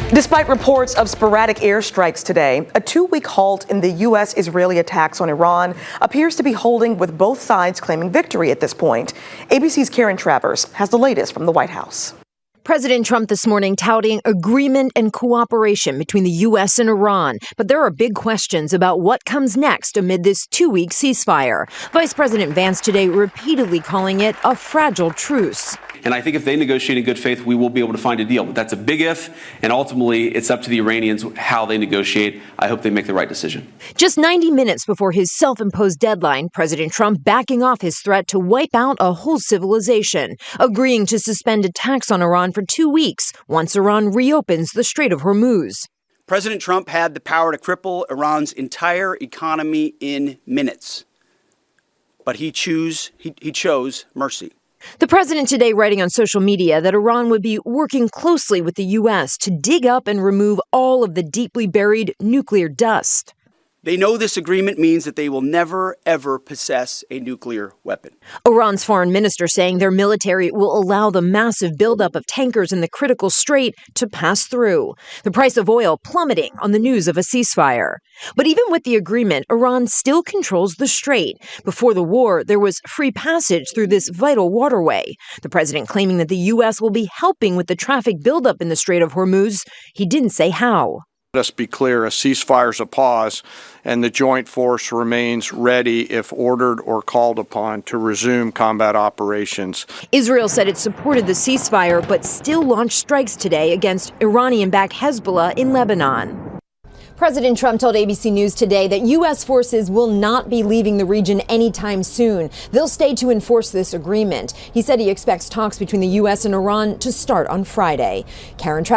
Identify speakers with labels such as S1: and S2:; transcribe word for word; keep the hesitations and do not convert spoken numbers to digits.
S1: Despite reports of sporadic airstrikes today, a two-week halt in the U S-Israeli attacks on Iran appears to be holding, with both sides claiming victory at this point. A B C's Karen Travers has the latest from the White House.
S2: President Trump this morning touting agreement and cooperation between the U S and Iran. But there are big questions about what comes next amid this two-week ceasefire. Vice President Vance today repeatedly calling it a fragile truce.
S3: And I think if they negotiate in good faith, we will be able to find a deal. But that's a big if, and ultimately it's up to the Iranians how they negotiate. I hope they make the right decision.
S2: Just ninety minutes before his self-imposed deadline, President Trump backing off his threat to wipe out a whole civilization, agreeing to suspend attacks on Iran for two weeks once Iran reopens the Strait of Hormuz.
S4: President Trump had the power to cripple Iran's entire economy in minutes. But he, choose, he, he chose mercy.
S2: The president today writing on social media that Iran would be working closely with the U S to dig up and remove all of the deeply buried nuclear dust.
S4: They know this agreement means that they will never, ever possess a nuclear weapon.
S2: Iran's foreign minister saying their military will allow the massive buildup of tankers in the critical strait to pass through. The price of oil plummeting on the news of a ceasefire. But even with the agreement, Iran still controls the strait. Before the war, there was free passage through this vital waterway. The president claiming that the U S will be helping with the traffic buildup in the Strait of Hormuz. He didn't say how.
S5: Let us be clear, a ceasefire is a pause, and the joint force remains ready if ordered or called upon to resume combat operations.
S2: Israel said it supported the ceasefire, but still launched strikes today against Iranian-backed Hezbollah in Lebanon.
S6: President Trump told A B C News today that U S forces will not be leaving the region anytime soon. They'll stay to enforce this agreement. He said he expects talks between the U S and Iran to start on Friday. Karen Travers